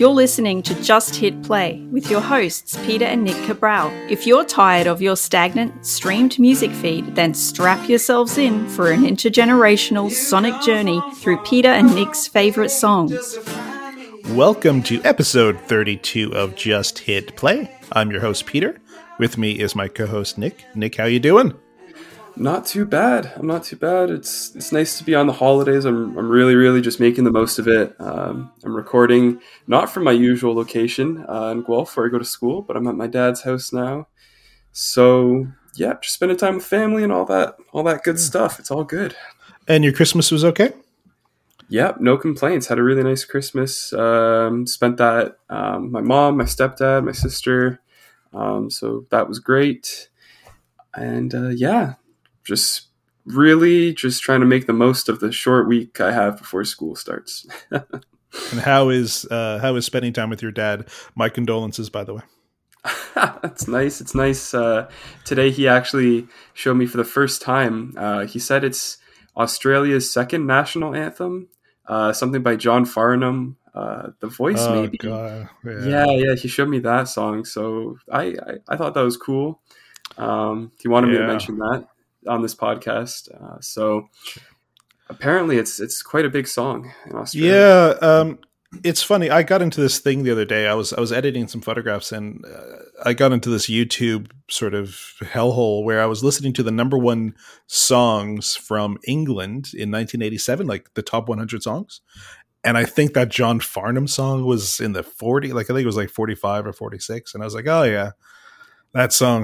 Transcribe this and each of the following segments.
You're listening to Just Hit Play with your hosts, Peter and Nick Cabral. If you're tired of your stagnant, streamed music feed, then strap yourselves in for an intergenerational sonic journey through Peter and Nick's favourite songs. Welcome to episode 32 of Just Hit Play. I'm your host, Peter. With me is my co-host, Nick. Nick, how you doing? Not too bad. I'm not too bad. It's nice to be on the holidays. I'm really just making the most of it. I'm recording not from my usual location in Guelph where I go to school, but I'm at my dad's house now. So yeah, just spending time with family and all that good stuff. It's all good. And your Christmas was okay? Yeah, no complaints. Had a really nice Christmas. Spent that my mom, my stepdad, my sister. So that was great. And just trying to make the most of the short week I have before school starts. And how is spending time with your dad? My condolences, by the way. That's nice. It's nice. Today he actually showed me for the first time. He said it's Australia's second national anthem. Something by John Farnham. The Voice, maybe. God. Yeah. He showed me that song, so I thought that was cool. He wanted me to mention that on this podcast. So apparently it's quite a big song in Australia. Yeah. It's funny. I got into this thing the other day. I was editing some photographs and I got into this YouTube sort of hellhole where I was listening to the number one songs from England in 1987, like the top 100 songs. And I think that John Farnham song was in the 40, like I think it was like 45 or 46. And I was like, oh yeah, that song.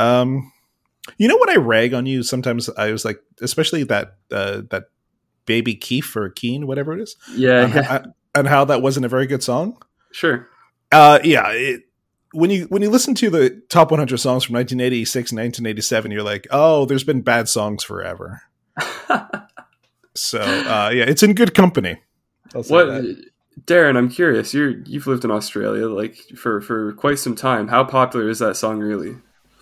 You know what I rag on you sometimes? I was like, especially that Baby Keith or Keen, whatever it is. Yeah. And how that wasn't a very good song. Sure. When you listen to the top 100 songs from 1986 and 1987, you're like, oh, there's been bad songs forever. So it's in good company. Darren, I'm curious. You've lived in Australia like for quite some time. How popular is that song really?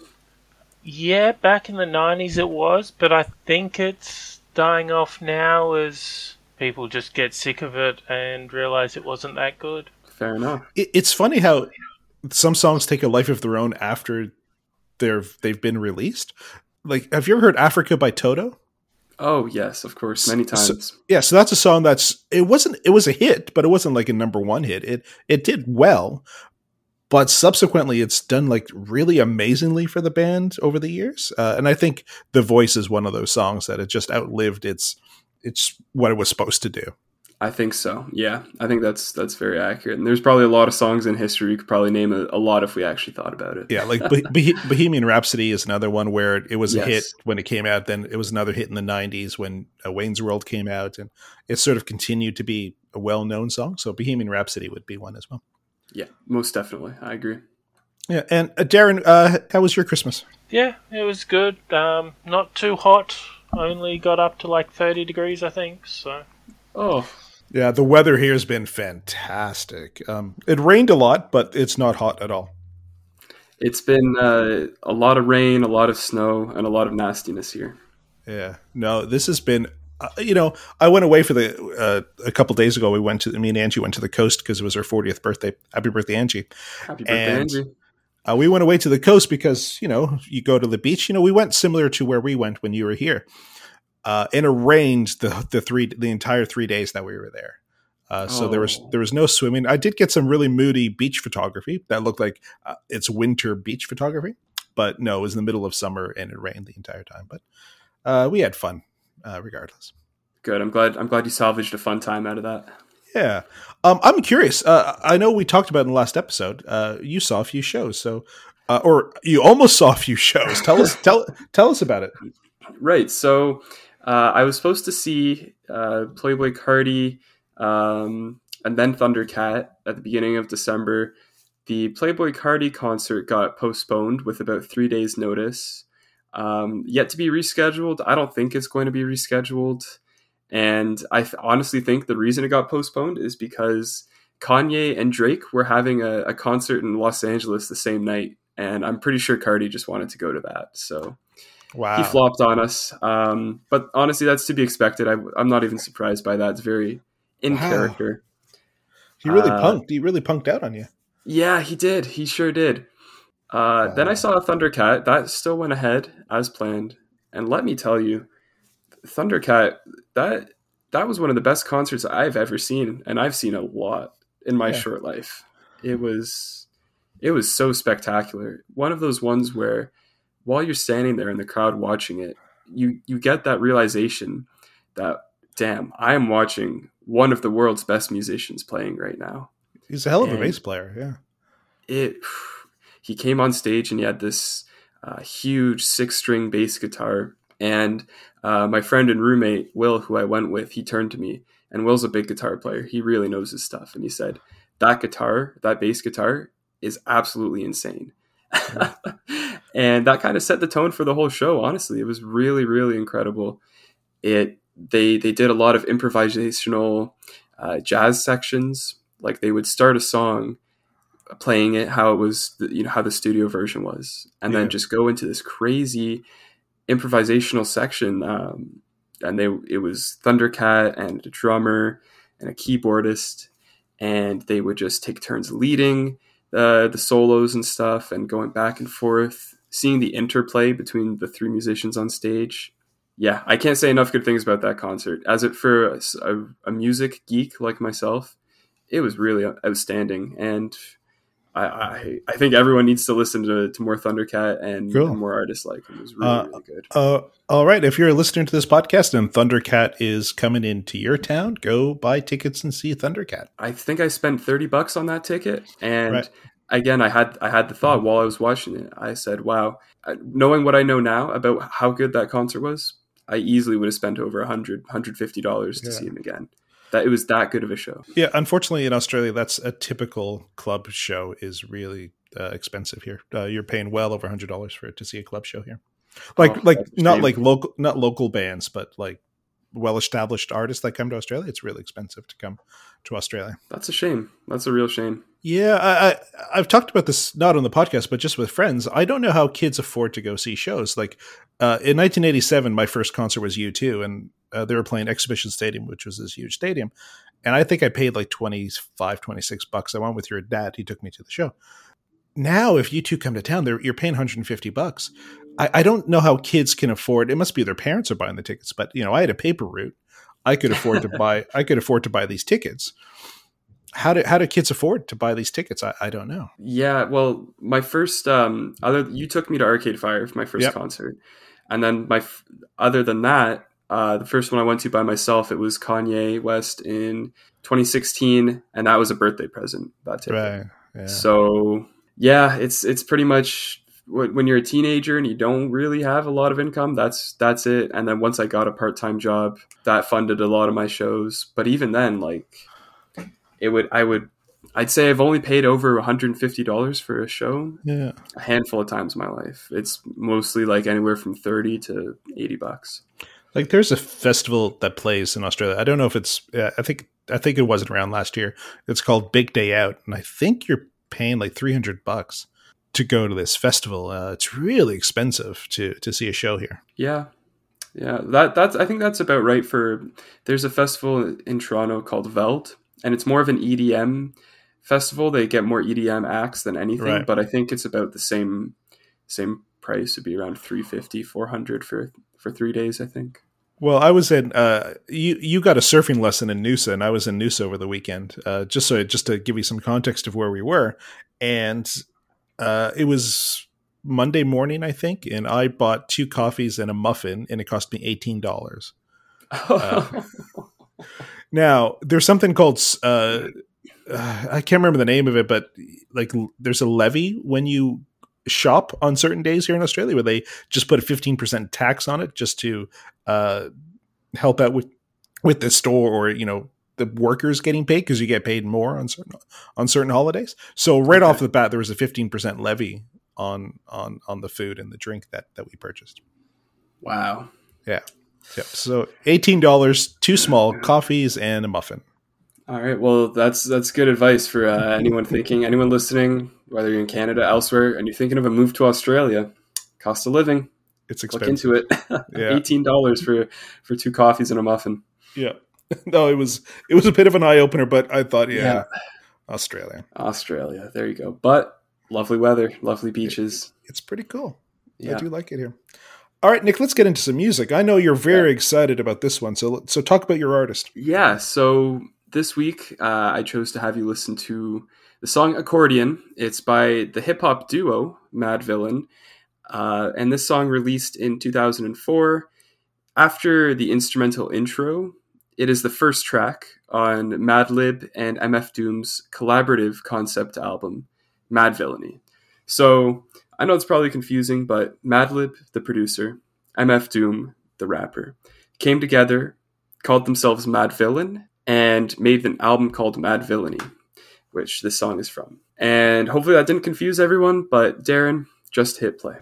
Yeah, back in the 90s it was, but I think it's dying off now as people just get sick of it and realize it wasn't that good. Fair enough. It's funny how some songs take a life of their own after they've been released. Like, have you ever heard Africa by Toto? Oh, yes, of course, many times. So that's a song it was a hit, but it wasn't like a number one hit. It did well. But subsequently, it's done like really amazingly for the band over the years. And I think The Voice is one of those songs that it just outlived it's what it was supposed to do. I think so. Yeah, I think that's very accurate. And there's probably a lot of songs in history we could probably name a lot if we actually thought about it. Yeah, like Bohemian Rhapsody is another one where it was a hit when it came out. Then it was another hit in the 90s when Wayne's World came out. And it sort of continued to be a well-known song. So Bohemian Rhapsody would be one as well. Yeah, most definitely. I agree. Yeah, and Darren, how was your Christmas? Yeah, it was good. Not too hot. Only got up to like 30 degrees, I think. So. Oh. Yeah, the weather here has been fantastic. It rained a lot, but it's not hot at all. It's been a lot of rain, a lot of snow, and a lot of nastiness here. Yeah, no, this has been. I went away for a couple days ago. Me and Angie went to the coast because it was her 40th birthday. Happy birthday, Angie! Happy birthday, Angie! We went away to the coast because you go to the beach. We went similar to where we went when you were here. And it rained the entire 3 days that we were there. So there was no swimming. I did get some really moody beach photography that looked like it's winter beach photography, but no, it was in the middle of summer and it rained the entire time. But we had fun regardless. Good. I'm glad you salvaged a fun time out of that. Yeah. I'm curious. I know we talked about in the last episode. You saw a few shows, so or you almost saw a few shows. Tell us about it. Right. So. I was supposed to see Playboi Carti and then Thundercat at the beginning of December. The Playboi Carti concert got postponed with about 3 days' notice. Yet to be rescheduled. I don't think it's going to be rescheduled. And I honestly think the reason it got postponed is because Kanye and Drake were having a concert in Los Angeles the same night. And I'm pretty sure Carti just wanted to go to that. So... Wow. He flopped on us. But honestly, that's to be expected. I'm not even surprised by that. It's very in character. He really punked. He really punked out on you. Yeah, he did. He sure did. Then I saw Thundercat. That still went ahead as planned. And let me tell you, Thundercat, that was one of the best concerts I've ever seen, and I've seen a lot in my short life. It was so spectacular. One of those ones where while you're standing there in the crowd watching it, you get that realization that, damn, I am watching one of the world's best musicians playing right now. He's a hell of a bass player, yeah. He came on stage and he had this huge 6-string bass guitar. And my friend and roommate, Will, who I went with, he turned to me. And Will's a big guitar player. He really knows his stuff. And he said, that bass guitar is absolutely insane. And that kind of set the tone for the whole show, honestly. It was really, really incredible. They did a lot of improvisational jazz sections. Like they would start a song playing it how it was, how the studio version was, and then just go into this crazy improvisational section. And it was Thundercat and a drummer and a keyboardist, and they would just take turns leading the solos and stuff, and going back and forth, seeing the interplay between the 3 musicians on stage. Yeah, I can't say enough good things about that concert. For a music geek like myself, it was really outstanding, and I think everyone needs to listen to more Thundercat and more artists like him. It was really, really good. All right, if you're listening to this podcast and Thundercat is coming into your town, go buy tickets and see Thundercat. I think I spent $30 on that ticket, and again, I had the thought while I was watching it. I said, "Wow, knowing what I know now about how good that concert was, I easily would have spent over $150 to see him again." That it was that good of a show. Yeah, unfortunately in Australia, that's a typical club show is really expensive here. You're paying well over $100 to see a club show here. Not local bands, but like well-established artists that come to Australia. It's really expensive to come to Australia. That's a shame. That's a real shame. Yeah, I've talked about this not on the podcast, but just with friends. I don't know how kids afford to go see shows. Like in 1987, my first concert was U2, and they were playing Exhibition Stadium, which was this huge stadium. And I think I paid like $26. I went with your dad. He took me to the show. Now, if U2 come to town, you're paying $150. I don't know how kids can afford. It must be their parents are buying the tickets. But I had a paper route. I could afford to buy. I could afford to buy these tickets. How do kids afford to buy these tickets? I don't know. Yeah, well, my first you took me to Arcade Fire for my first concert, and then other than that. The first one I went to by myself, it was Kanye West in 2016, and that was a birthday present. That ticket. Right. Yeah. So yeah, it's pretty much when you're a teenager and you don't really have a lot of income. That's it. And then once I got a part-time job, that funded a lot of my shows. But even then, like I'd say I've only paid over $150 for a show. Yeah, a handful of times in my life. It's mostly like anywhere from $30 to $80. Like there's a festival that plays in Australia. I don't know if it's. I think it wasn't around last year. It's called Big Day Out, and I think you're paying like $300 to go to this festival. It's really expensive to see a show here. Yeah. That's. I think that's about right. There's a festival in Toronto called Veld, and it's more of an EDM festival. They get more EDM acts than anything, but I think it's about the same price. It'd be around $350, $400 for 3 days, I think. Well, I was in. You got a surfing lesson in Noosa, and I was in Noosa over the weekend. Just to give you some context of where we were, and it was Monday morning, I think, and I bought 2 coffees and a muffin, and it cost me $18. Now, there's something called I can't remember the name of it, but like there's a levy when you shop on certain days here in Australia where they just put a 15% tax on it just to help out with the store or the workers getting paid because you get paid more on certain holidays. So off the bat there was a 15% levy on the food and the drink that we purchased. Wow. Yeah. So $18, 2 small coffees and a muffin. All right. Well, that's good advice for anyone listening, whether you're in Canada, elsewhere, and you're thinking of a move to Australia. Cost of living. It's expensive. Look into it. Yeah. $18 for 2 coffees and a muffin. Yeah. No, it was a bit of an eye opener, but I thought, Australia. There you go. But lovely weather, lovely beaches. It's pretty cool. Yeah. I do like it here. All right, Nick, let's get into some music. I know you're very excited about this one. So talk about your artist. Yeah. So this week, I chose to have you listen to the song Accordion. It's by the hip hop duo Madvillain. And this song released in 2004. After the instrumental intro, it is the first track on Madlib and MF Doom's collaborative concept album, Madvillainy. So I know it's probably confusing, but Madlib, the producer, MF Doom, the rapper, came together, called themselves Madvillain, and made an album called Madvillainy, which this song is from. And hopefully that didn't confuse everyone, but Darren, just hit play.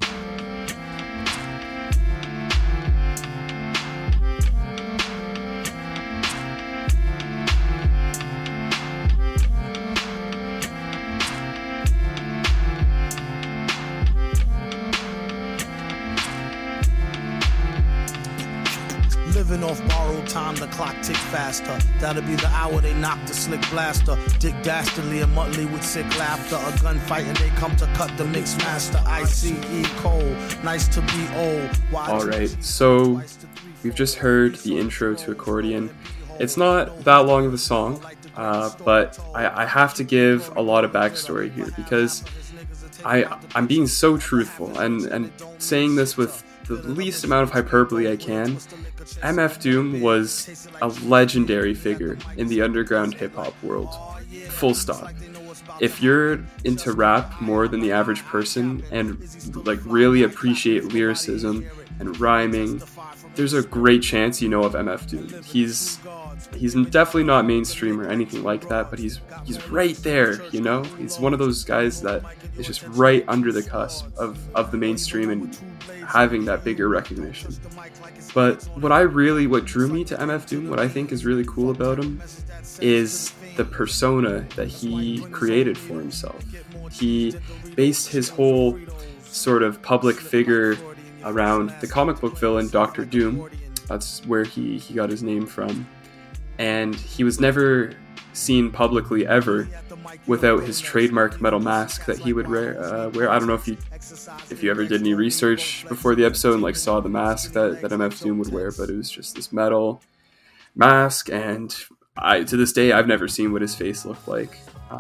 Living off borrowed time, the clock tick faster. That'll be the hour they knock the slick blaster. Dick Dastardly and Muttley with sick laughter. A gunfight and they come to cut the mix master. ICE Cole, nice to be old. Alright, so we've just heard the intro to Accordion. It's not that long of a song, but I have to give a lot of backstory here because I'm being so truthful and saying this with the least amount of hyperbole I can. MF Doom was a legendary figure in the underground hip-hop world. Full stop. If you're into rap more than the average person and like really appreciate lyricism and rhyming, there's a great chance you know of MF Doom. He's definitely not mainstream or anything like that, but he's right there, you know? He's one of those guys that is just right under the cusp of the mainstream and having that bigger recognition. But what drew me to MF Doom, what I think is really cool about him, is the persona that he created for himself. He based his whole sort of public figure around the comic book villain Dr. Doom. That's where he got his name from. And he was never seen publicly ever without his trademark metal mask that he would wear. I don't know if you ever did any research before the episode and like saw the mask that MF Doom would wear, but it was just this metal mask, and to this day I've never seen what his face looked like.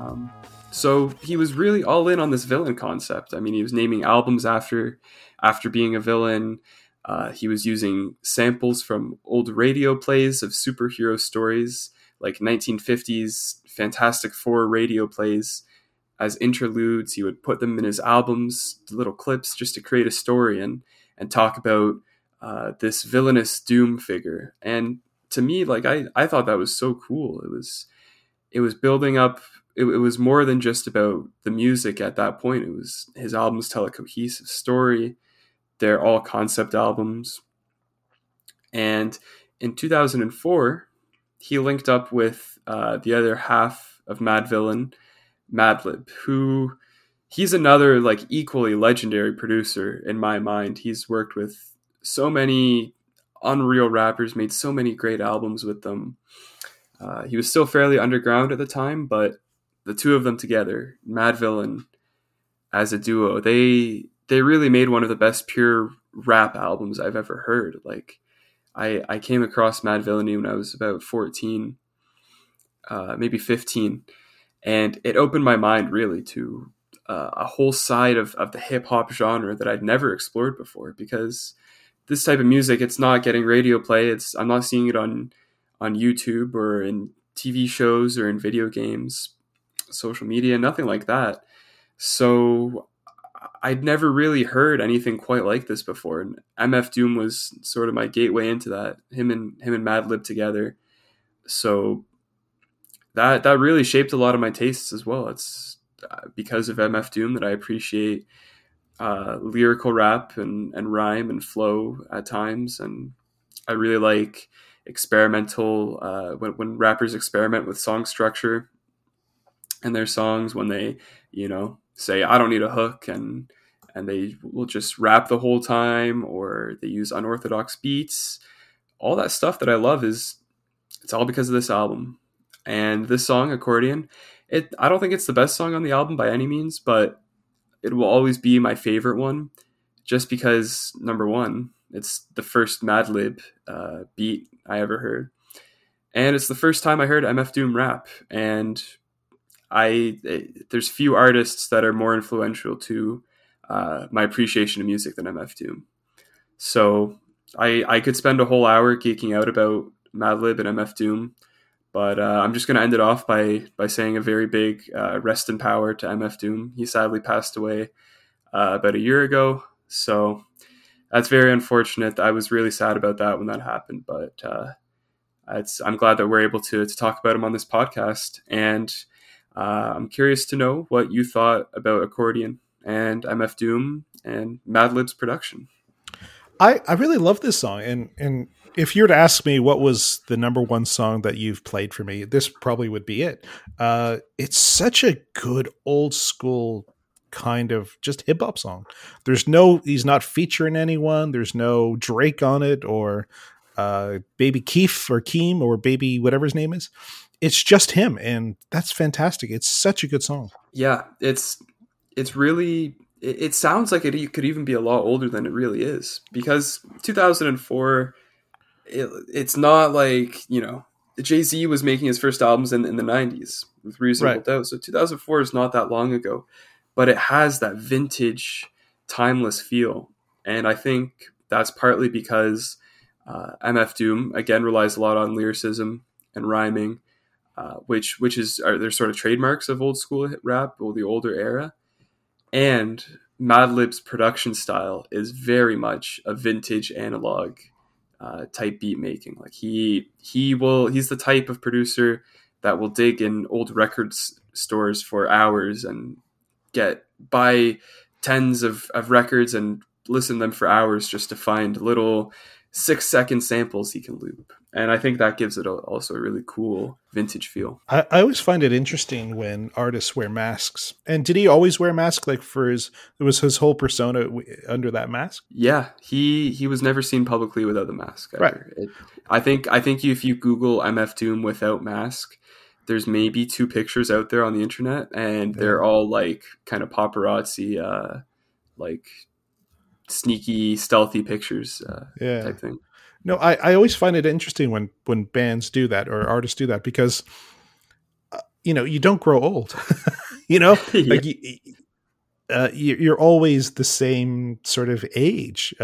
So he was really all in on this villain concept. I mean, he was naming albums after being a villain. He was using samples from old radio plays of superhero stories, like 1950s Fantastic Four radio plays, as interludes. He would put them in his albums, little clips, just to create a story and talk about this villainous Doom figure. And to me, like I thought that was so cool. It was building up. It was more than just about the music at that point. It was his albums tell a cohesive story. They're all concept albums. And in 2004, he linked up with the other half of Madvillain, Madlib, who he's another like equally legendary producer in my mind. He's worked with so many unreal rappers, made so many great albums with them. He was still fairly underground at the time, but the two of them together, Madvillain as a duo, they really made one of the best pure rap albums I've ever heard. Like I came across Madvillainy when I was about 14, maybe 15, and it opened my mind really to a whole side of the hip hop genre that I'd never explored before, because this type of music, it's not getting radio play. I'm not seeing it on YouTube or in TV shows or in video games, social media, nothing like that. So I'd never really heard anything quite like this before, and MF Doom was sort of my gateway into that. Him and Madlib together, so that really shaped a lot of my tastes as well. It's because of MF Doom that I appreciate lyrical rap and rhyme and flow at times, and I really like experimental when rappers experiment with song structure in their songs, when they say I don't need a hook and they will just rap the whole time, or they use unorthodox beats. All that stuff that I love it's all because of this album. And this song, Accordion, I don't think it's the best song on the album by any means, but it will always be my favorite one, just because, number one, it's the first Madlib beat I ever heard, and it's the first time I heard MF Doom rap. And there's few artists that are more influential to my appreciation of music than MF Doom. So I could spend a whole hour geeking out about Madlib and MF Doom, but I'm just going to end it off by saying a very big rest in power to MF Doom. He sadly passed away about a year ago, so that's very unfortunate. I was really sad about that when that happened, but I'm glad that we're able to talk about him on this podcast. And I'm curious to know what you thought about Accordion and MF Doom and Madlib's production. I really love this song, and if you were to ask me what was the number one song that you've played for me, this probably would be it. It's such a good old school kind of just hip hop song. He's not featuring anyone. There's no Drake on it or Baby Keef or Keem or Baby whatever his name is. It's just him, and that's fantastic. It's such a good song. Yeah, it's really. It sounds like it could even be a lot older than it really is, because 2004, it's not like, Jay-Z was making his first albums in the 90s with Reasonable Doubt. So 2004 is not that long ago, but it has that vintage, timeless feel. And I think that's partly because MF Doom, again, relies a lot on lyricism and rhyming, which are their sort of trademarks of old school rap, or the older era. And Madlib's production style is very much a vintage analog type beat making. Like he's the type of producer that will dig in old records stores for hours and buy tens of records and listen to them for hours just to find little 6-second samples he can loop. And I think that gives it also a really cool vintage feel. I always find it interesting when artists wear masks. And did he always wear a mask? Like it was his whole persona under that mask? Yeah, he was never seen publicly without the mask. Ever. Right. I think if you Google MF Doom without mask, there's maybe 2 pictures out there on the internet, and they're all like kind of paparazzi, like sneaky, stealthy pictures type thing. No, I always find it interesting when bands do that or artists do that, because you don't grow old. Like you're always the same sort of age,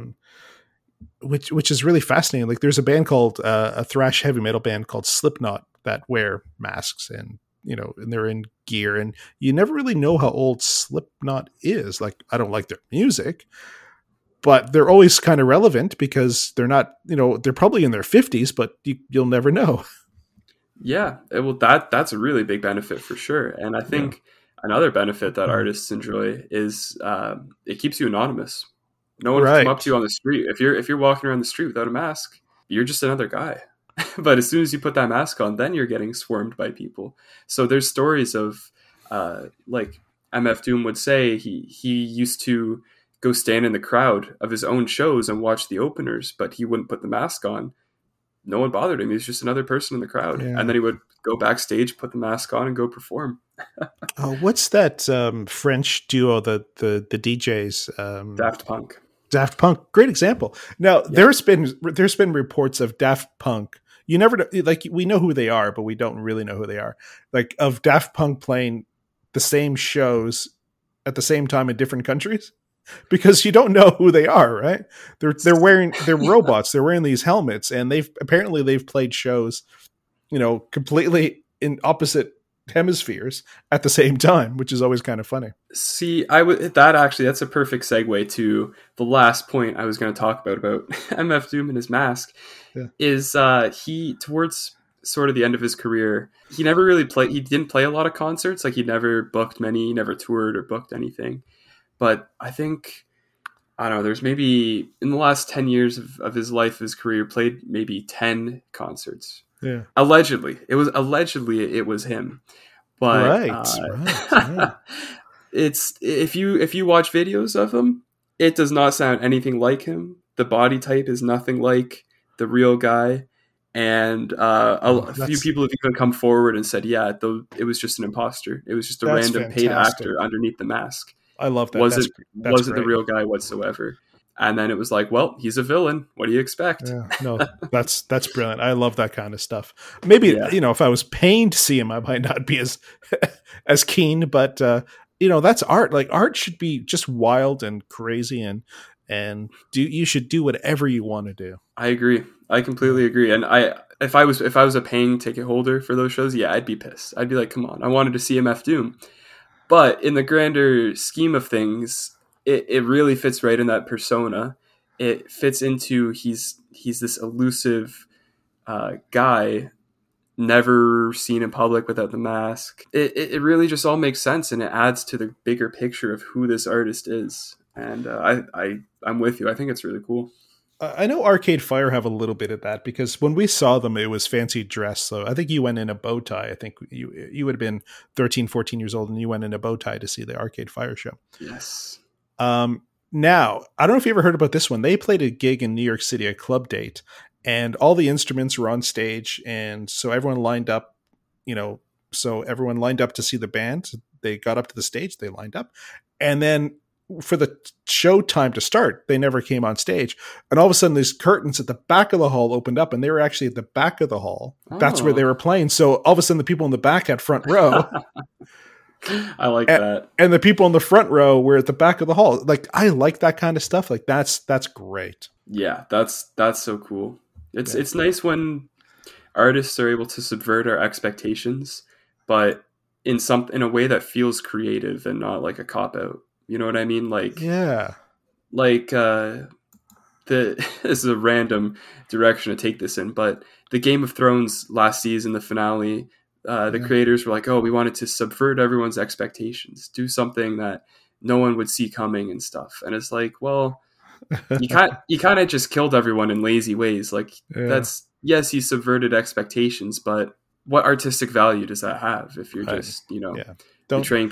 which is really fascinating. Like there's a band called a thrash heavy metal band called Slipknot that wear masks, and and they're in gear, and you never really know how old Slipknot is. Like I don't like their music, but they're always kind of relevant because they're not, they're probably in their 50s, but you'll never know. Yeah, well, that's a really big benefit for sure. And I think another benefit that artists enjoy is it keeps you anonymous. No one can come up to you on the street. If you're walking around the street without a mask, you're just another guy. But as soon as you put that mask on, then you're getting swarmed by people. So there's stories of like MF Doom would say he used to go stand in the crowd of his own shows and watch the openers, but he wouldn't put the mask on. No one bothered him. He was just another person in the crowd. Yeah. And then he would go backstage, put the mask on, and go perform. What's that French duo, the DJs? Daft Punk. Daft Punk, great example. Now, there's been reports of Daft Punk. You never know, like we know who they are, but we don't really know who they are. Like of Daft Punk playing the same shows at the same time in different countries. Because you don't know who they are, right? They're robots. They're wearing these helmets, and they've played shows, completely in opposite hemispheres at the same time, which is always kind of funny. See, that's a perfect segue to the last point I was going to talk about MF Doom and his mask. Yeah. Is he towards sort of the end of his career, he never really he didn't play a lot of concerts. Like he never booked many, he never toured or booked anything. But I think, I don't know, there's maybe in the last 10 years of his life, his career, played maybe 10 concerts. Yeah. Allegedly. It was him. But right. It's if you watch videos of him, it does not sound anything like him. The body type is nothing like the real guy. And a few people have even come forward and said, yeah, it was just an imposter. It was just a random paid actor underneath the mask. I love that. Wasn't the real guy whatsoever. And then it was like, well, he's a villain. What do you expect? Yeah, no, that's brilliant. I love that kind of stuff. Maybe, if I was paying to see him, I might not be as as keen, but that's art. Like, art should be just wild and crazy, and you should do whatever you want to do. I agree. I completely agree. And if I was a paying ticket holder for those shows, yeah, I'd be pissed. I'd be like, come on, I wanted to see MF Doom. But in the grander scheme of things, it really fits right in that persona. It fits into he's this elusive guy, never seen in public without the mask. It really just all makes sense, and it adds to the bigger picture of who this artist is. And I'm with you. I think it's really cool. I know Arcade Fire have a little bit of that, because when we saw them, it was fancy dress. So I think you went in a bow tie. I think you would have been 13, 14 years old, and you went in a bow tie to see the Arcade Fire show. Yes. Now, I don't know if you ever heard about this one. They played a gig in New York City, a club date, and all the instruments were on stage. And so everyone lined up, to see the band. They got up to the stage, they lined up. And then for the show time to start, they never came on stage. And all of a sudden, these curtains at the back of the hall opened up, and they were actually at the back of the hall. Oh. That's where they were playing. So all of a sudden, the people in the back had front row. I like that. And the people in the front row were at the back of the hall. Like, I like that kind of stuff. Like, that's great. Yeah, that's so cool. It's nice when artists are able to subvert our expectations, but in a way that feels creative and not like a cop out. You know what I mean? Like, yeah, like this is a random direction to take this in, but the Game of Thrones last season, the finale. The creators were like, oh, we wanted to subvert everyone's expectations, do something that no one would see coming and stuff. And it's like, well, you kind of just killed everyone in lazy ways. Like, that's, yes, you subverted expectations, but what artistic value does that have if you're just, betraying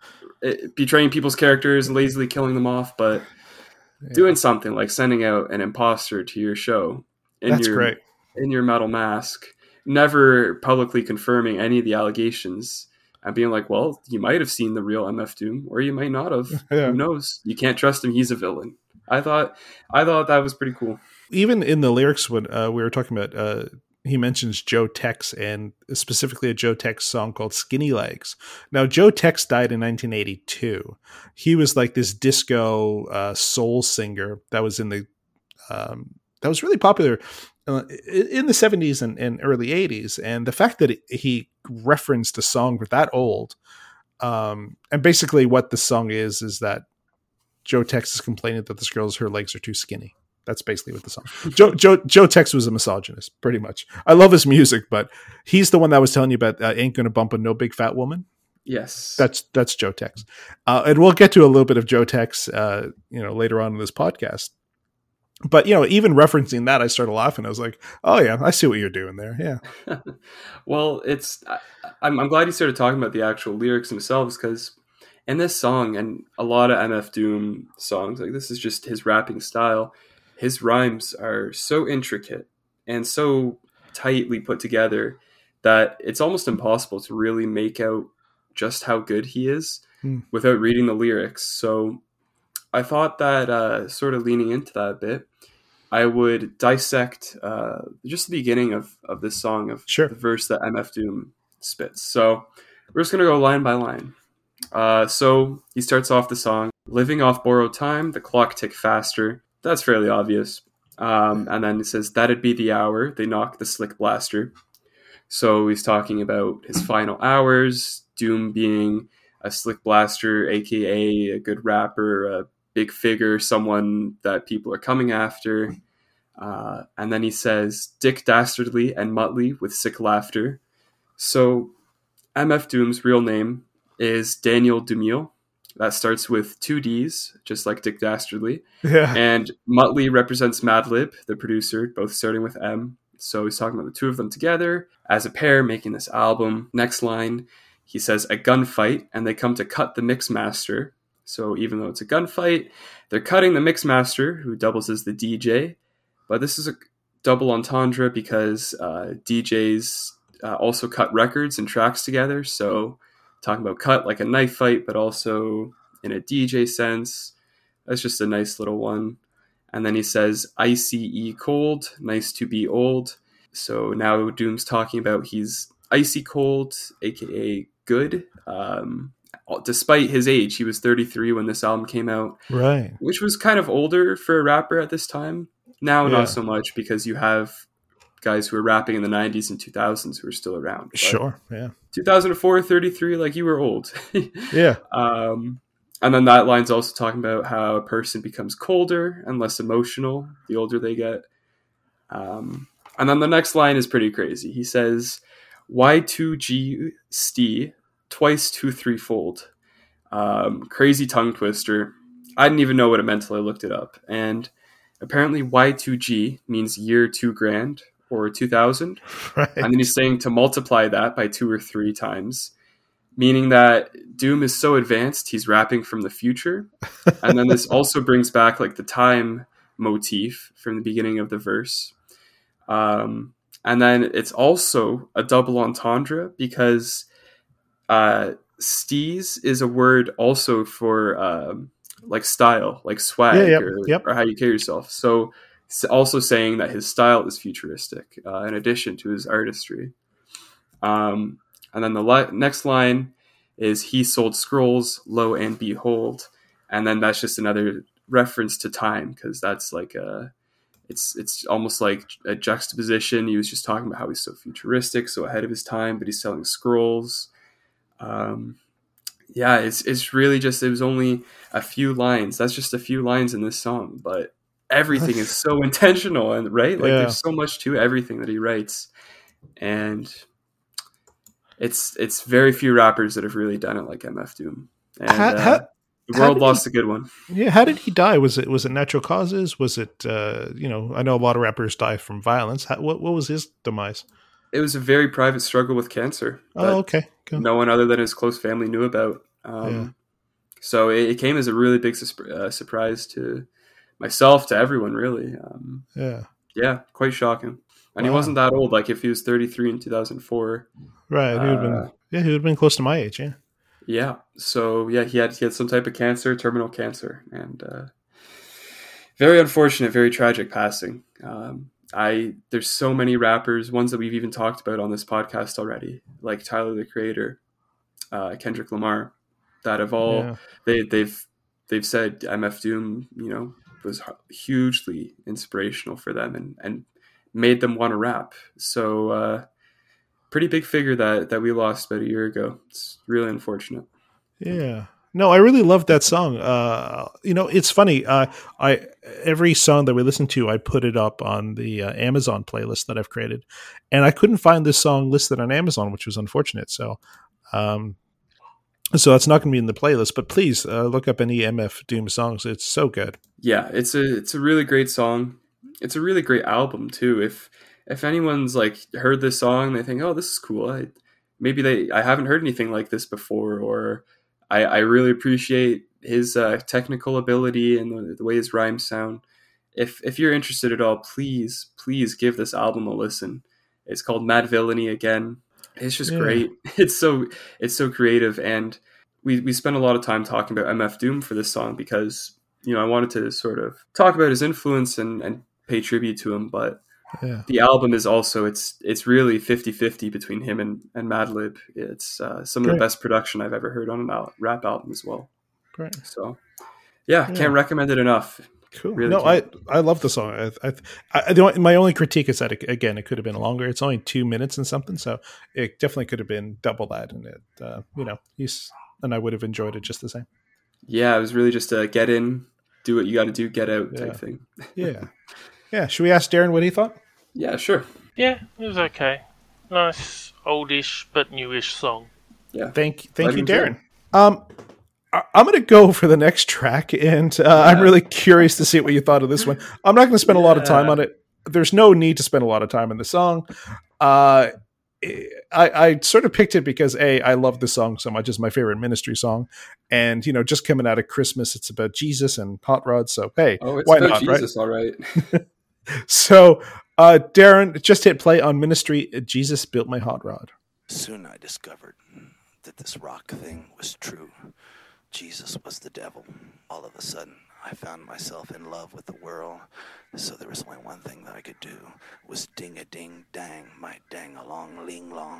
people's characters and lazily killing them off, but doing something like sending out an imposter to your show in your metal mask, never publicly confirming any of the allegations, and being like, well, you might have seen the real MF Doom, or you might not have. Who knows? You can't trust him. He's a villain. I thought that was pretty cool. Even in the lyrics, when we were talking about, he mentions Joe Tex, and specifically a Joe Tex song called Skinny Legs. Now, Joe Tex died in 1982. He was like this disco soul singer that was that was really popular in the 70s and early 80s. And the fact that he referenced a song that old, and basically what the song is that Joe Tex is complaining that this her legs are too skinny. That's basically what the song. Joe Tex was a misogynist, pretty much. I love his music, but he's the one that was telling you about Ain't Gonna Bump a No Big Fat Woman. Yes. That's Joe Tex. And we'll get to a little bit of Joe Tex later on in this podcast. But, even referencing that, I started laughing. I was like, oh, yeah, I see what you're doing there. Yeah. Well, I'm glad you started talking about the actual lyrics themselves, because in this song and a lot of MF Doom songs, like, this is just his rapping style. His rhymes are so intricate and so tightly put together that it's almost impossible to really make out just how good he is without reading the lyrics. So I thought that sort of leaning into that a bit, I would dissect just the beginning of this song, of the verse that MF Doom spits. So we're just going to go line by line. So he starts off the song, living off borrowed time, the clock tick faster. That's fairly obvious. And then it says, that'd be the hour they knock the slick blaster. So he's talking about his final hours, Doom being a slick blaster, aka a good rapper, a big figure, someone that people are coming after. And then he says, Dick Dastardly and Muttley with sick laughter. So MF Doom's real name is Daniel Dumile. That starts with 2 Ds, just like Dick Dastardly. Yeah. And Muttley represents Madlib, the producer, both starting with M. So he's talking about the two of them together as a pair making this album. Next line, he says, a gunfight, and they come to cut the mixmaster. So even though it's a gunfight, they're cutting the mixmaster, who doubles as the DJ. But this is double entendre because DJs also cut records and tracks together. So talking about cut like a knife fight, but also in a DJ sense. That's just a nice little one. And then he says, icy cold, nice to be old. So now Doom's talking about he's icy cold, aka good. Despite his age, he was 33 when this album came out. Right. Which was kind of older for a rapper at this time. Now, not so much, because you have guys who were rapping in the 90s and 2000s who are still around. But sure, yeah. 2004, 33, like you were old. Yeah. And then that line's also talking about how a person becomes colder and less emotional the older they get. And then the next line is pretty crazy. He says, Y2G st, twice 2 3-fold. Crazy tongue twister. I didn't even know what it meant till I looked it up. And apparently Y2G means year 2 grand or 2000. Right. And then he's saying to multiply that by 2 or 3 times, meaning that Doom is so advanced, he's rapping from the future. And then this also brings back like the time motif from the beginning of the verse. And then it's also a double entendre because steez is a word also for like style, like swag or how you carry yourself. So it's also saying that his style is futuristic in addition to his artistry. And then the next line is he sold scrolls, lo and behold. And then that's just another reference to time because that's like it's almost like a juxtaposition. He was just talking about how he's so futuristic, so ahead of his time, but he's selling scrolls. It's really just, it was only a few lines. That's just a few lines in this song, but everything is so intentional and right. Like there's so much to everything that he writes, and it's very few rappers that have really done it like MF Doom. And the world lost a good one. Yeah, how did he die? Was it natural causes? Was it I know a lot of rappers die from violence. What was his demise? It was a very private struggle with cancer. Oh, okay. Cool. No one other than his close family knew about. So it came as a really big surprise to myself, to everyone, really. Quite shocking. And he wasn't that old. Like if he was 33 in 2004, right? He would have been close to my age. Yeah. Yeah. So he had some type of cancer, terminal cancer, and very unfortunate, very tragic passing. There's so many rappers, ones that we've even talked about on this podcast already, like Tyler the Creator, Kendrick Lamar, that have all they've said MF Doom, was hugely inspirational for them and made them want to rap. So pretty big figure that we lost about a year ago. It's really unfortunate. Yeah. No, I really love that song. It's funny. Every song that we listen to, I put it up on the Amazon playlist that I've created, and I couldn't find this song listed on Amazon, which was unfortunate. So it's not going to be in the playlist. But please look up any MF Doom songs. It's so good. Yeah, it's a really great song. It's a really great album too. If anyone's like heard this song, they think, "Oh, this is cool." I haven't heard anything like this before, or I really appreciate his technical ability and the way his rhymes sound. If you're interested at all, please give this album a listen. It's called Mad Villainy again. It's just great. It's so creative, and we spent a lot of time talking about MF Doom for this song because I wanted to sort of talk about his influence and pay tribute to him, but the album is also it's really 50-50 between him and Madlib. It's some of the best production I've ever heard on a rap album as well. Great. So can't recommend it enough. Cool. Really I love the song. My only critique is that it could have been longer. It's only 2 minutes and something, so it definitely could have been double that, and I would have enjoyed it just the same. Yeah, it was really just a get in, do what you got to do, get out type thing. Yeah. Should we ask Darren what he thought? Yeah, sure. Yeah, it was okay. Nice, oldish but newish song. Yeah. Thank you, Darren. I'm going to go for the next track, and I'm really curious to see what you thought of this one. I'm not going to spend a lot of time on it. There's no need to spend a lot of time on the song. I sort of picked it because I love this song so much. It's my favorite Ministry song, and just coming out of Christmas, it's about Jesus and hot rods. So hey, it's why about not? Jesus, right? all right. So Darren, just hit play on Ministry. Jesus Built My Hot Rod. Soon I discovered that this rock thing was true. Jesus was the devil. All of a sudden, I found myself in love with the world. So there was only one thing that I could do, was ding-a-ding-dang, my dang-along, ling-long.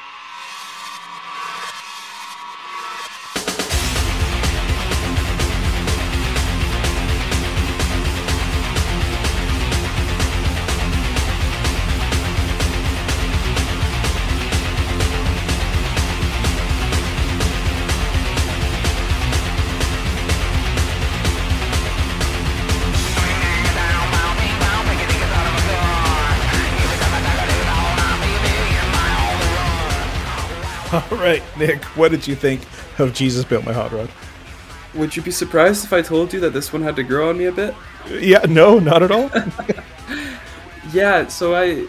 All right, Nick, what did you think of Jesus Built My Hot Rod? Would you be surprised if I told you that this one had to grow on me a bit? Yeah, no, not at all. Yeah, so I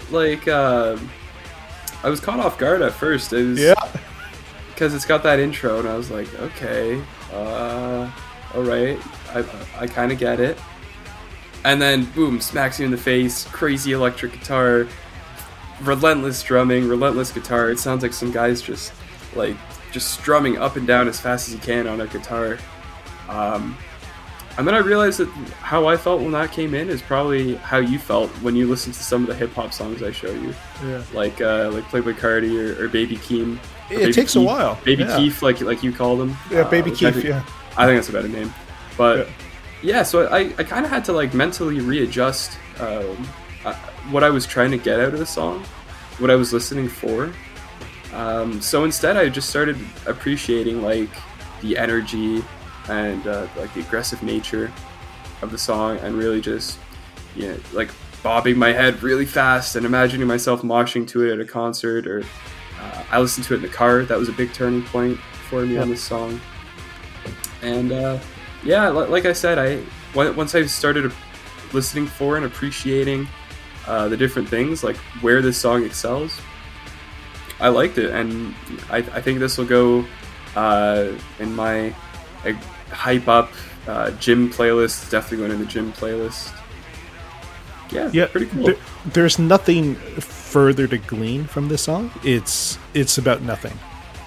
was caught off guard at first. It was, because it's got that intro, and I was like, okay, all right, I kind of get it. And then, boom, smacks you in the face, crazy electric guitar, relentless drumming, relentless guitar. It sounds like some guy's just strumming up and down as fast as he can on a guitar. And then I realized that how I felt when that came in is probably how you felt when you listened to some of the hip hop songs I show you. Yeah. Like Playboi Carti or Baby Keem. It takes a while. Baby Keef, like you call them. Yeah, Baby Keef, yeah. I think that's a better name. But yeah, so I kind of had to mentally readjust what I was trying to get out of the song, what I was listening for. So instead, I just started appreciating the energy and the aggressive nature of the song, and really just bobbing my head really fast and imagining myself moshing to it at a concert. Or I listened to it in the car. That was a big turning point for me on this song. And like I said, once I started listening for and appreciating the different things, like where this song excels, I liked it, and I think this will go in my hype up gym playlist. Definitely going in the gym playlist. Yeah, pretty cool. There's nothing further to glean from this song. It's about nothing.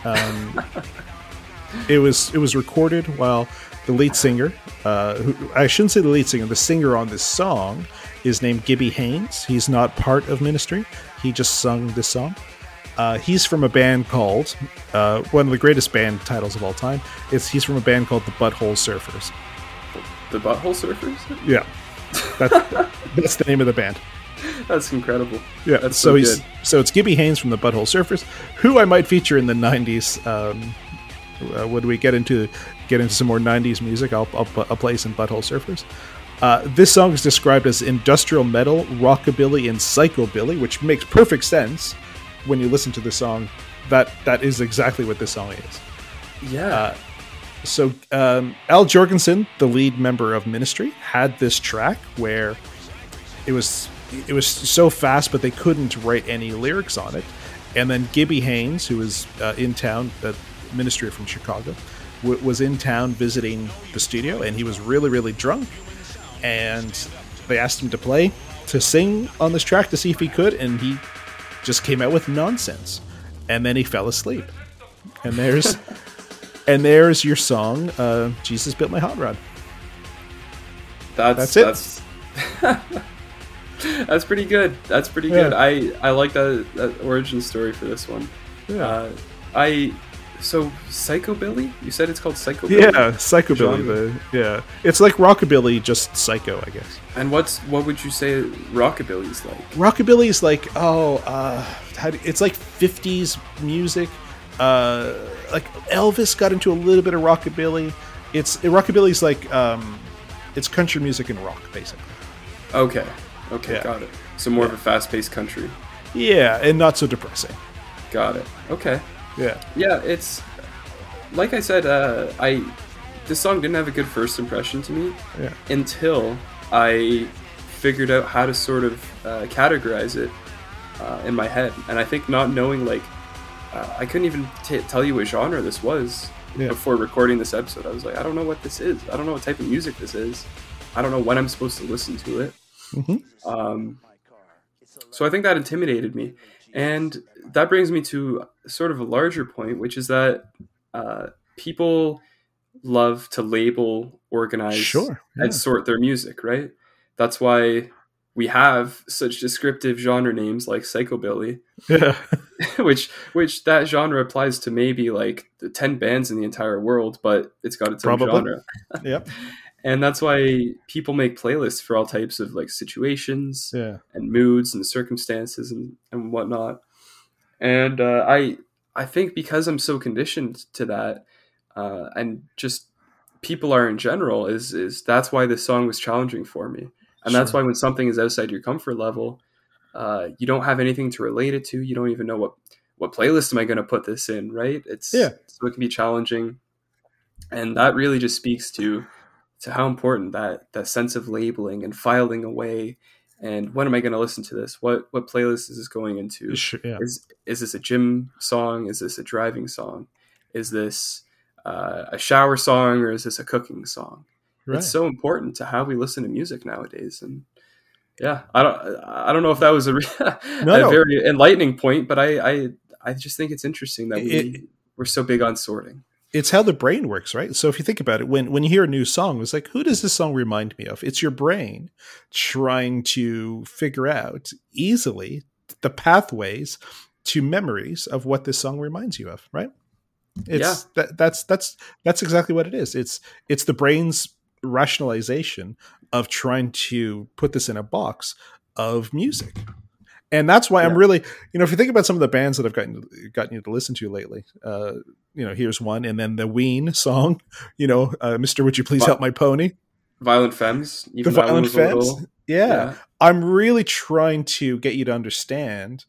It was recorded while the lead singer, who, I shouldn't say the lead singer, the singer on this song is named Gibby Haynes. He's not part of Ministry. He just sung this song. He's from a band called, one of the greatest band titles of all time. He's from a band called the Butthole Surfers. The Butthole Surfers? Yeah. That's the name of the band. That's incredible. Yeah, that's so it's Gibby Haynes from the Butthole Surfers, who I might feature in the 90s. When we get into some more 90s music, I'll play some Butthole Surfers. This song is described as industrial metal, rockabilly, and psychobilly, which makes perfect sense when you listen to the song. That is exactly what this song is. Yeah. So Al Jourgensen, the lead member of Ministry, had this track where it was so fast, but they couldn't write any lyrics on it. And then Gibby Haynes, who was in town, Ministry from Chicago, was in town visiting the studio, and he was really, really drunk. And they asked him to sing on this track to see if he could, and he just came out with nonsense. And then he fell asleep. And there's your song, Jesus Built My Hot Rod. That's it. That's pretty good. That's pretty good. I like that origin story for this one. Yeah. So psychobilly? You said it's called psychobilly? Yeah, psychobilly. It's like rockabilly, just psycho, I guess. And what would you say rockabilly's like? Rockabilly's like it's like 50s music. Like Elvis got into a little bit of rockabilly. Rockabilly's like it's country music and rock, basically. Okay, got it. So more of a fast-paced country. Yeah, and not so depressing. Got it. Okay. Yeah, it's like I said, this song didn't have a good first impression to me until I figured out how to sort of categorize it in my head. And I think not knowing, I couldn't even tell you what genre this was before recording this episode. I was like, I don't know what this is. I don't know what type of music this is. I don't know when I'm supposed to listen to it. Mm-hmm. So I think that intimidated me. And that brings me to sort of a larger point, which is that people love to label, organize, Sure. Yeah. and sort their music, right? That's why we have such descriptive genre names like psychobilly, Yeah. which that genre applies to maybe like the 10 bands in the entire world, but it's got its own Probably. genre. Yep. And that's why people make playlists for all types of like situations Yeah. and moods and circumstances and whatnot. And I think because I'm so conditioned to that, and just people are in general, is that's why this song was challenging for me. And that's why when something is outside your comfort level, you don't have anything to relate it to. You don't even know what playlist am I going to put this in, right? So it can be challenging. And that really just speaks to how important that sense of labeling and filing away. And when am I going to listen to this? What playlist is this going into? Sure, yeah. Is this a gym song? Is this a driving song? Is this a shower song, or is this a cooking song? Right. It's so important to how we listen to music nowadays. And yeah, I don't know if that was a very enlightening point, but I just think it's interesting that we're so big on sorting. It's how the brain works, right? So if you think about it, when you hear a new song, it's like, who does this song remind me of? It's your brain trying to figure out easily the pathways to memories of what this song reminds you of, right? That's exactly what it is. It's the brain's rationalization of trying to put this in a box of music. And that's why I'm really, if you think about some of the bands that I've gotten you to listen to lately, here's one, and then the Ween song, Mr. Would You Please Help My Pony? Violent Femmes. The Violent Femmes. Yeah. I'm really trying to get you to understand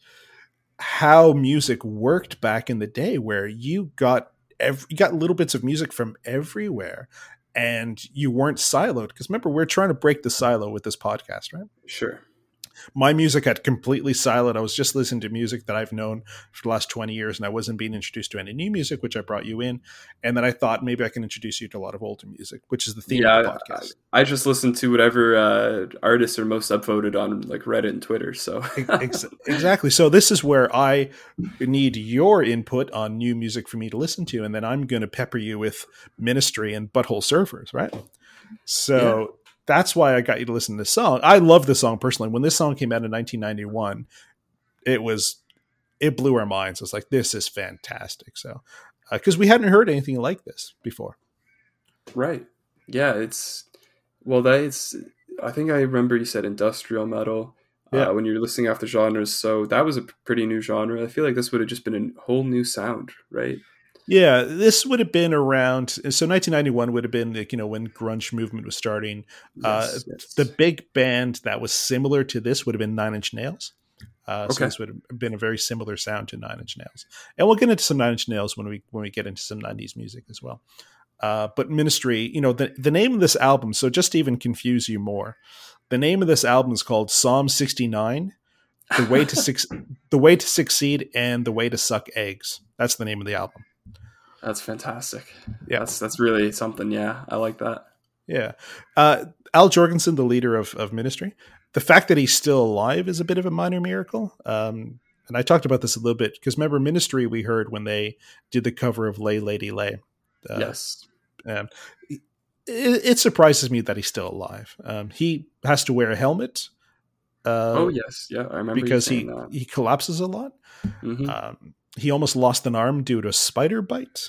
how music worked back in the day, where you got little bits of music from everywhere, and you weren't siloed. Because remember, we're trying to break the silo with this podcast, right? Sure. My music had completely siloed. I was just listening to music that I've known for the last 20 years, and I wasn't being introduced to any new music, which I brought you in. And then I thought maybe I can introduce you to a lot of older music, which is the theme of the podcast. I just listened to whatever artists are most upvoted on like Reddit and Twitter. So Exactly. So this is where I need your input on new music for me to listen to, and then I'm going to pepper you with Ministry and Butthole Surfers, right? So that's why I got you to listen to this song. I love this song personally. When this song came out in 1991, it blew our minds. I was like, this is fantastic. So, because we hadn't heard anything like this before. Right. Yeah. I think I remember you said industrial metal when you're listing off the genres. So that was a pretty new genre. I feel like this would have just been a whole new sound, right? Yeah, this would have been around. So 1991 would have been when grunge movement was starting. Yes. The big band that was similar to this would have been Nine Inch Nails. So this would have been a very similar sound to Nine Inch Nails. And we'll get into some Nine Inch Nails when we get into some 90s music as well. But Ministry, the name of this album, so just to even confuse you more, the name of this album is called Psalm 69, The Way to Succeed and The Way to Suck Eggs. That's the name of the album. That's fantastic. Yeah. That's really something. Yeah. I like that. Yeah. Al Jourgensen, the leader of Ministry, the fact that he's still alive is a bit of a minor miracle. And I talked about this a little bit because remember Ministry we heard when they did the cover of Lay Lady Lay. Yes. It surprises me that he's still alive. He has to wear a helmet. Yes. Yeah. I remember because he collapses a lot. Mm-hmm. He almost lost an arm due to a spider bite.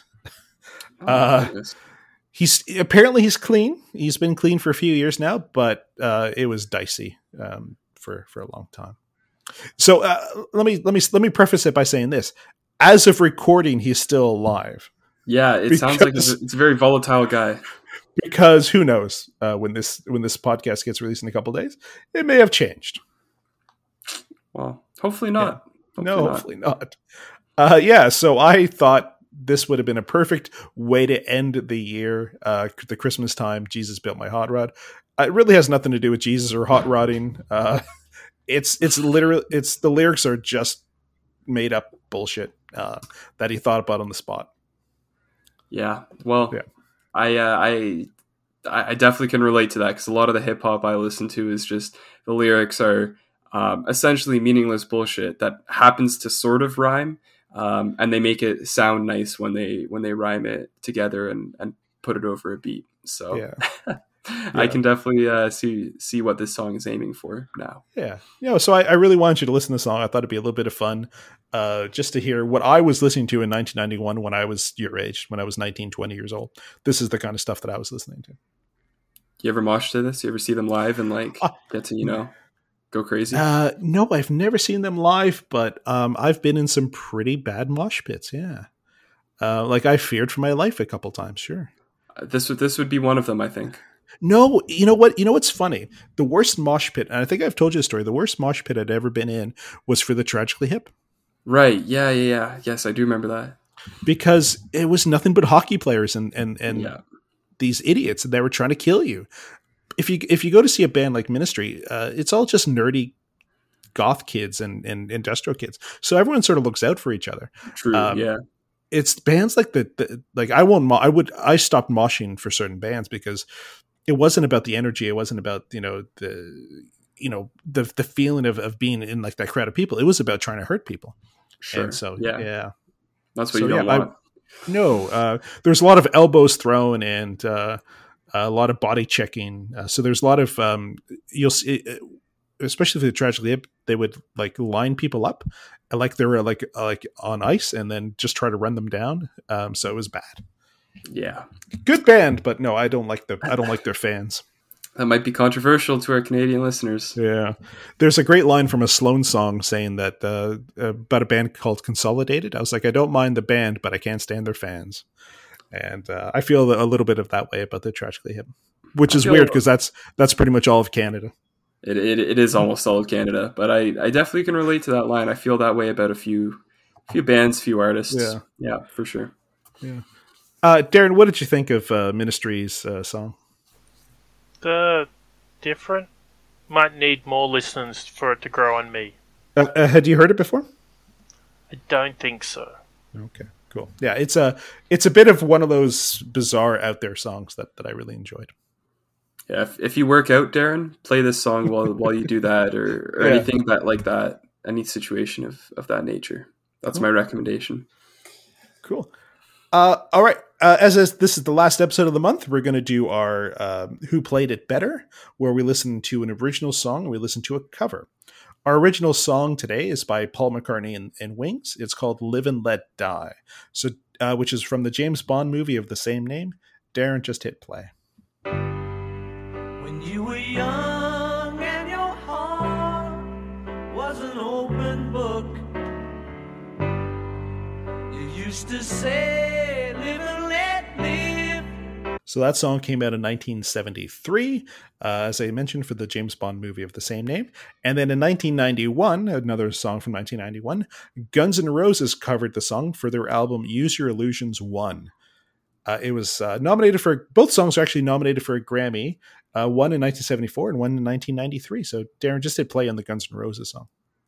He's clean. He's been clean for a few years now, but it was dicey for a long time. So let me preface it by saying this: as of recording, he's still alive. Yeah, it sounds like it's a very volatile guy. Because who knows when this podcast gets released in a couple of days, it may have changed. Well, hopefully not. Yeah. Hopefully not. So I thought this would have been a perfect way to end the year, the Christmas time. Jesus Built My Hot Rod. It really has nothing to do with Jesus or hot rodding. It's the lyrics are just made up bullshit that he thought about on the spot. Yeah. Well, I definitely can relate to that because a lot of the hip hop I listen to is just the lyrics are essentially meaningless bullshit that happens to sort of rhyme, and they make it sound nice when they rhyme it together and put it over a beat. So Yeah. I can definitely see what this song is aiming for now. Yeah. So I really wanted you to listen to the song. I thought it'd be a little bit of fun just to hear what I was listening to in 1991 when I was your age, when I was 19, 20 years old. This is the kind of stuff that I was listening to. You ever mosh to this? You ever see them live and like get to, go crazy? No, I've never seen them live, but I've been in some pretty bad mosh pits. Yeah. Like I feared for my life a couple times. Sure. This would be one of them, I think. No, you know what? You know what's funny? The worst mosh pit, and I think I've told you the story, the worst mosh pit I'd ever been in was for the Tragically Hip. Right. Yeah. Yes, I do remember that. Because it was nothing but hockey players and these idiots, and they were trying to kill you. If you go to see a band like Ministry, it's all just nerdy goth kids and industrial kids. So everyone sort of looks out for each other. True. Yeah. It's bands like I stopped moshing for certain bands because it wasn't about the energy. It wasn't about, the feeling of being in like that crowd of people. It was about trying to hurt people. Sure. And so, That's what you don't want. There's a lot of elbows thrown and a lot of body checking. So there's a lot of, you'll see, especially for the Tragically Hip, they would like line people up like they were like on ice and then just try to run them down. So it was bad. Yeah. Good band, but no, I don't like their fans. That might be controversial to our Canadian listeners. Yeah. There's a great line from a Sloan song saying that about a band called Consolidated. I was like, I don't mind the band, but I can't stand their fans. And I feel a little bit of that way about the Tragically Hip, which is weird because that's pretty much all of Canada. It is almost all of Canada, but I definitely can relate to that line. I feel that way about a few bands, few artists. Yeah, for sure. Yeah. Darren, what did you think of Ministry's song? Different. Might need more listens for it to grow on me. Had you heard it before? I don't think so. Okay, cool. Yeah, it's a bit of one of those bizarre out there songs that I really enjoyed. Yeah, if you work out, Darren, play this song while you do that or anything like that, any situation of that nature. That's my recommendation. Cool. All right. As this is the last episode of the month, we're going to do our Who Played It Better, where we listen to an original song and we listen to a cover. Our original song today is by Paul McCartney and Wings. It's called Live and Let Die, so which is from the James Bond movie of the same name. Darren, just hit play. When you were young and your heart was an open book, you used to say, live and let live. So that song came out in 1973, as I mentioned, for the James Bond movie of the same name. And then in 1991, another song from 1991, Guns N' Roses covered the song for their album Use Your Illusions 1. It was nominated for, both songs were actually nominated for a Grammy, one in 1974 and one in 1993. So Darren, just hit play on the Guns N' Roses song.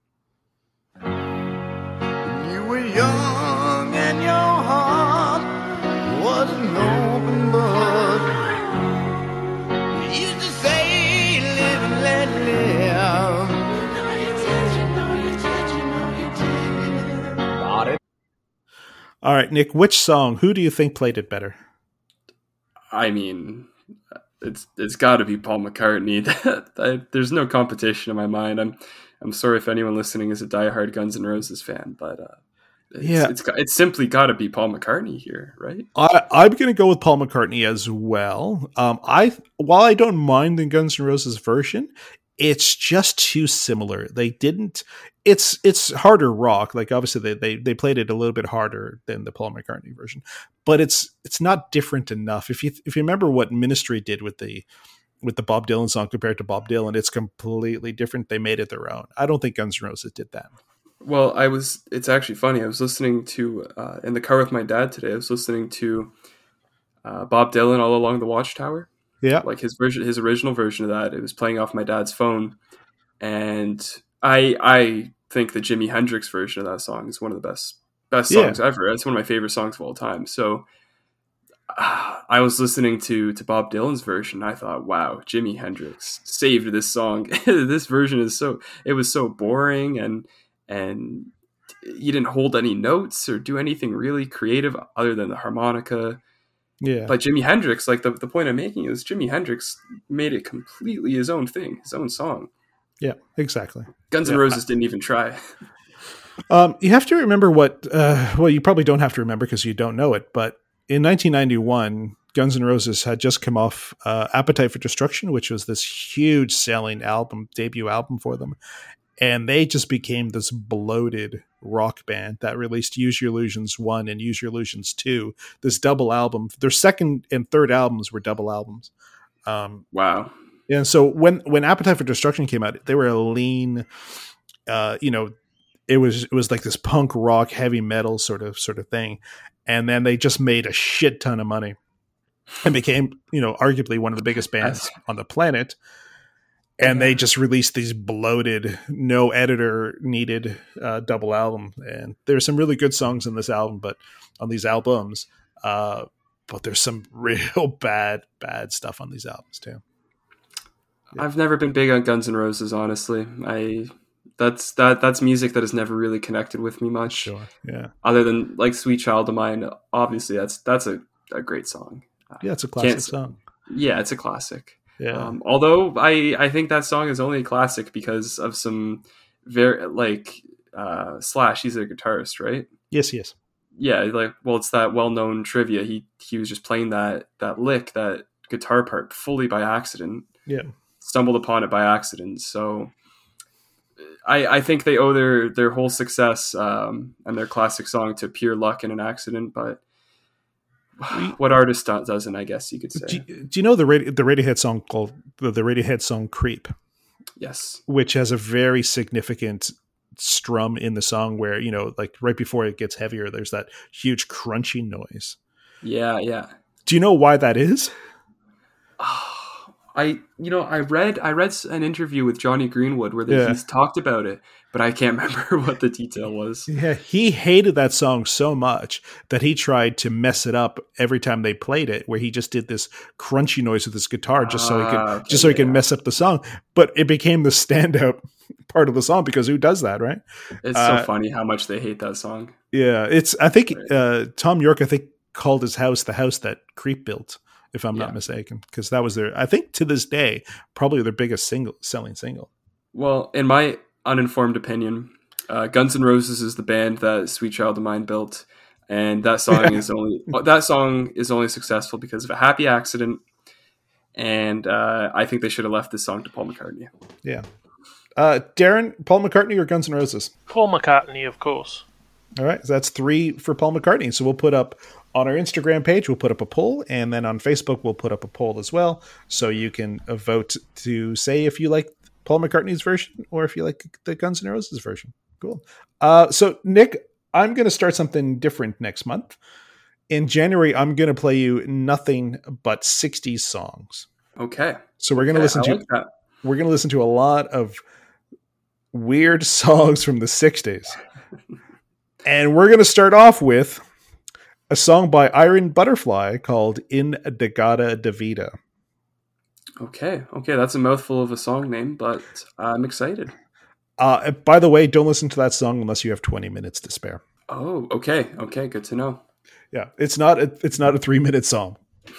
You were young and your heart was an open book. You used to say, live and let live. Got it. All right, Nick, which song, who do you think played it better? I mean, it's got to be Paul McCartney. There's no competition in my mind. I'm sorry if anyone listening is a diehard Guns N' Roses fan, but it's simply got to be Paul McCartney here, right? I'm going to go with Paul McCartney as well. While I don't mind the Guns N' Roses version, it's just too similar. It's harder rock. Like obviously they played it a little bit harder than the Paul McCartney version, but it's not different enough. If you remember what Ministry did with the Bob Dylan song compared to Bob Dylan, it's completely different. They made it their own. I don't think Guns N' Roses did that. Well, it's actually funny. I was listening to, in the car with my dad today, I was listening to Bob Dylan, All Along the Watchtower. Yeah. Like his original version of that. It was playing off my dad's phone. And I think the Jimi Hendrix version of that song is one of the best songs ever. It's one of my favorite songs of all time. So I was listening to Bob Dylan's version. I thought, wow, Jimi Hendrix saved this song. This version it was so boring, and he didn't hold any notes or do anything really creative other than the harmonica. Yeah. But Jimi Hendrix, like the point I'm making is Jimi Hendrix made it completely his own thing, his own song. Yeah, exactly. Guns N' Roses didn't even try. You have to remember well, you probably don't have to remember because you don't know it, but in 1991, Guns N' Roses had just come off Appetite for Destruction, which was this huge selling debut album for them. And they just became this bloated rock band that released Use Your Illusions 1 and Use Your Illusions 2, this double album. Their second and third albums were double albums. Wow. And so when Appetite for Destruction came out, they were a lean, it was like this punk rock, heavy metal sort of thing. And then they just made a shit ton of money and became, arguably one of the biggest bands on the planet. And they just released these bloated, no editor needed double album. And there's some really good songs in this album, but on these albums, but there's some real bad stuff on these albums too. Yeah. I've never been big on Guns N' Roses, honestly. That's music that has never really connected with me much. Sure. Yeah. Other than like Sweet Child of Mine, obviously that's a great song. Yeah, it's a classic song. Yeah, it's a classic. Yeah. Although I think that song is only a classic because of some very Slash. He's a guitarist, right? Yes, he is. Yeah, it's that well-known trivia. He was just playing that lick, that guitar part, fully by accident. Yeah, stumbled upon it by accident. So I think they owe their whole success and their classic song to pure luck and an accident, but. What artist doesn't, I guess you could say. Do you know the Radiohead song called the Radiohead song Creep? Yes. Which has a very significant strum in the song where, like right before it gets heavier, there's that huge crunchy noise. Yeah, yeah. Do you know why that is? I read an interview with Johnny Greenwood where he's talked about it, but I can't remember what the detail was. Yeah, he hated that song so much that he tried to mess it up every time they played it, where he just did this crunchy noise with his guitar so he could mess up the song. But it became the standout part of the song because who does that, right? It's so funny how much they hate that song. Yeah, I think Tom York called his house the house that Creep built, if I'm not mistaken, because that was I think to this day, probably their biggest selling single. Well, in my uninformed opinion, Guns N' Roses is the band that Sweet Child of Mine built, and that song is only successful because of a happy accident, and I think they should have left this song to Paul McCartney. Yeah. Darren, Paul McCartney or Guns N' Roses? Paul McCartney, of course. All right, so that's 3 for Paul McCartney. So we'll put up on our Instagram page, we'll put up a poll, and then on Facebook, we'll put up a poll as well. So you can vote to say if you like Paul McCartney's version or if you like the Guns N' Roses version. Cool. So Nick, I'm going to start something different next month. In January, I'm going to play you nothing but 60s songs. Okay. So we're going to listen to a lot of weird songs from the 60s. And we're going to start off with a song by Iron Butterfly called In-Da-Gadda Da Vida. Okay, that's a mouthful of a song name, but I'm excited. By the way, don't listen to that song unless you have 20 minutes to spare. Oh, okay, good to know. Yeah, it's not a 3-minute song.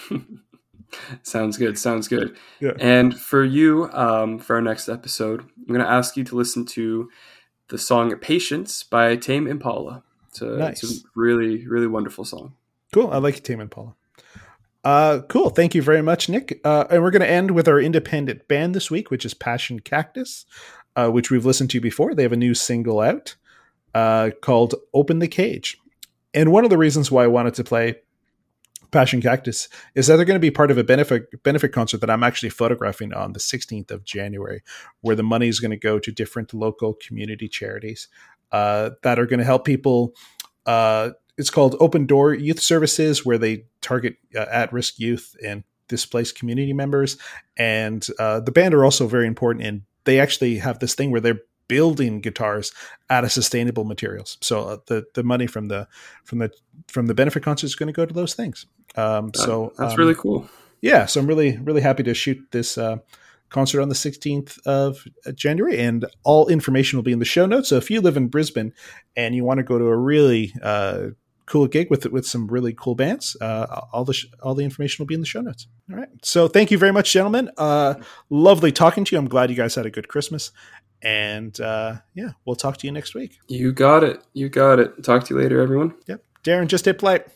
Sounds good. Yeah. And for you, for our next episode, I'm going to ask you to listen to the song Patience by Tame Impala. It's a really, really wonderful song. Cool. I like Tame Impala. Cool. Thank you very much, Nick. And we're going to end with our independent band this week, which is Passion Cactus, which we've listened to before. They have a new single out called Open the Cage. And one of the reasons why I wanted to play Passion Cactus is that they're going to be part of a benefit concert that I'm actually photographing on the 16th of January, where the money is going to go to different local community charities that are going to help people. It's called Open Door Youth Services, where they target at-risk youth and displaced community members. And the band are also very important, and they actually have this thing where they're building guitars out of sustainable materials. So the money from the benefit concert is going to go to those things. That's really cool. Yeah, so I'm really, really happy to shoot this concert on the 16th of January, and all information will be in the show notes. So if you live in Brisbane and you want to go to a really cool gig with some really cool bands, all the information will be in the show notes. All right. So thank you very much, gentlemen. Lovely talking to you. I'm glad you guys had a good Christmas. And we'll talk to you next week. You got it. Talk to you later, everyone. Yep. Darren, just hit play.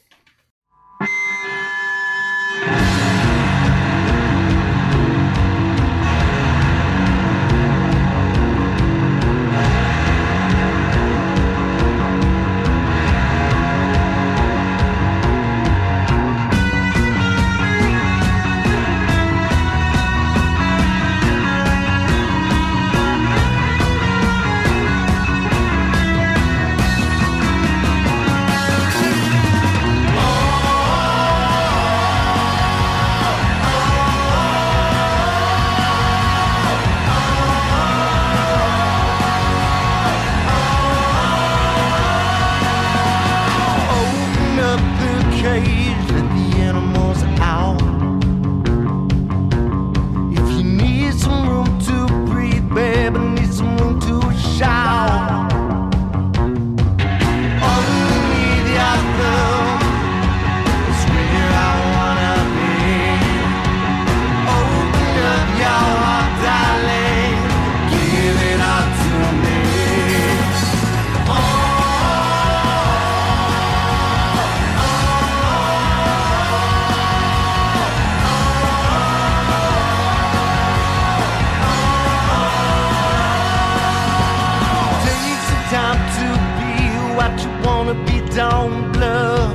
Don't bluff.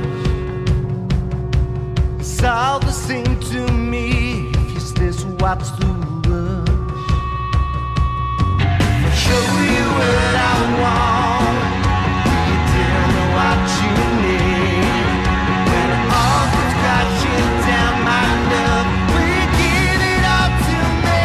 It's all the same to me if you stay so what's the rush. I'll show you what I want. You tell me what you need. When all comes crashing down, my love, will you give it all to me?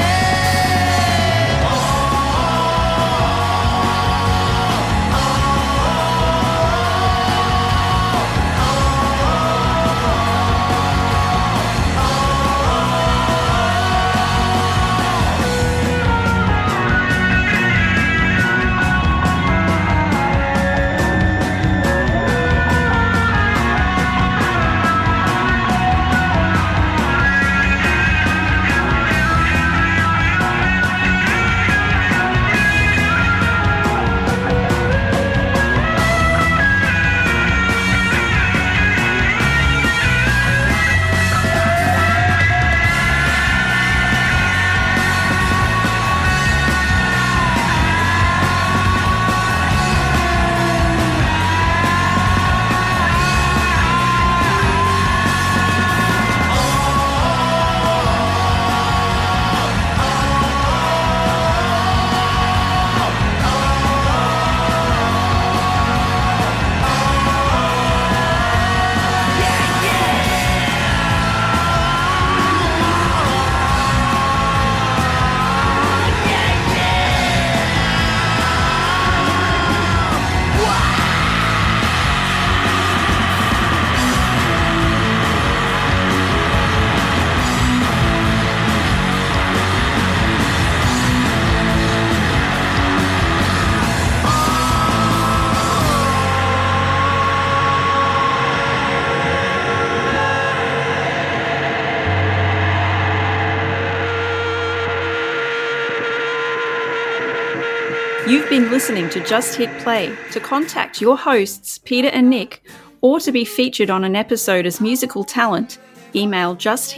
You've been listening to Just Hit Play. To contact your hosts, Peter and Nick, or to be featured on an episode as musical talent, email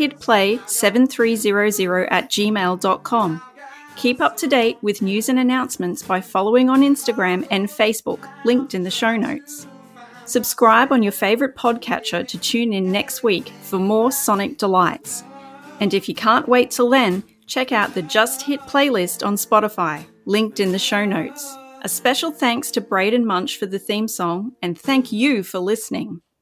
justhitplay7300@gmail.com. Keep up to date with news and announcements by following on Instagram and Facebook, linked in the show notes. Subscribe on your favourite podcatcher to tune in next week for more sonic delights. And if you can't wait till then, check out the Just Hit playlist on Spotify, linked in the show notes. A special thanks to Braden Munch for the theme song, and thank you for listening.